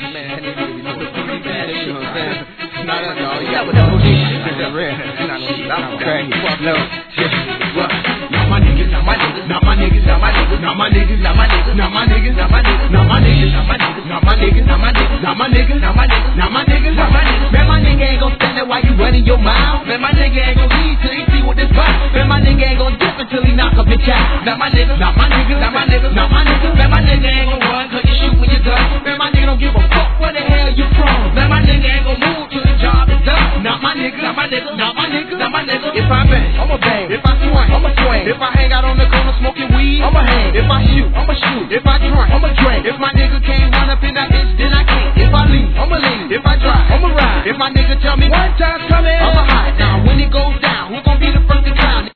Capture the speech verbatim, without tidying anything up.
man, that nigga be doing pretty bad shit, you know what I'm saying? No, no, no, you got with the O G shit, that's real. Not no shit, I'm crazy. No, shit, what? Not my niggas, not my niggas, not my niggas, not my niggas, not my niggas, not my niggas, not my niggas, not my niggas, not my niggas, not my niggas, not my niggas, not my niggas, not my niggas, not my niggas, not my niggas, not my niggas. Man, my nigga ain't gon' stand there while you running your mouth. Man, my nigga ain't gon' leave till he see what this about. Man, my nigga ain't gon' dip until he knock up your child. Not my nigga, not my nigga, not my nigga, not my nigga. Man, my nigga ain't gon' run cause you shoot when you're done. Man, my nigga don't give a fuck where the hell you from. Man, my nigga ain't gon' move till the job is done. Not my nigga, not my nigga, not my nigga, not my nigga. If I bang, I'ma bang. If I swing, I'ma swing. If I hang out on the corner smoking weed, I'ma hang. If I shoot, I'ma shoot. If